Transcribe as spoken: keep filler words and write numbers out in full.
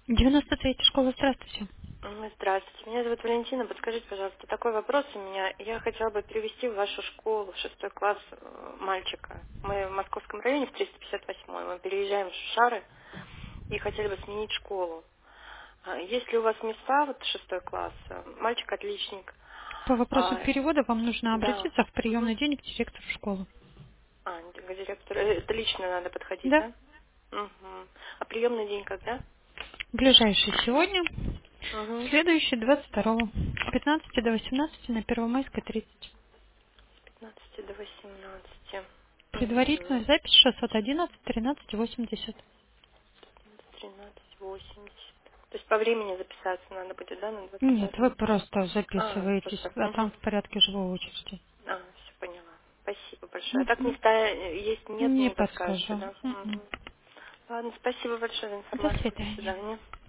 девяносто третья школа, здравствуйте. М, Здравствуйте, меня зовут Валентина. Подскажите, пожалуйста, такой вопрос у меня. Я хотела бы перевести в вашу школу, в шестой класс, э, мальчика. Мы в Московском районе, в триста пятьдесят восьмой. Мы переезжаем в Шары и хотели бы сменить школу. А есть ли у вас места, вот шестой класс? Э, Мальчик отличник. По вопросу А, перевода вам нужно да. обратиться в Мгм. приемный день к директору школы. А, к директору. Э, Это лично надо подходить, Да. да? Угу. А приемный день когда? Ближайший сегодня, Угу. следующий двадцать второго, с пятнадцати до восемнадцати на Первомайской тридцать. пятнадцати до восемнадцати. Угу. Предварительная запись шестьсот одиннадцать тринадцать восемьдесят. тринадцать восемьдесят. То есть по времени записаться надо будет, да, на двадцать Нет, второе? вы просто А, записываетесь, просто. а там Угу. в порядке живой очереди. А, все поняла. Спасибо большое. А так Мгм. места э, есть, нет, Не не подскажете, подскажу. да? Мгм. Угу. Ладно, спасибо большое за До информацию. До свидания. свидания.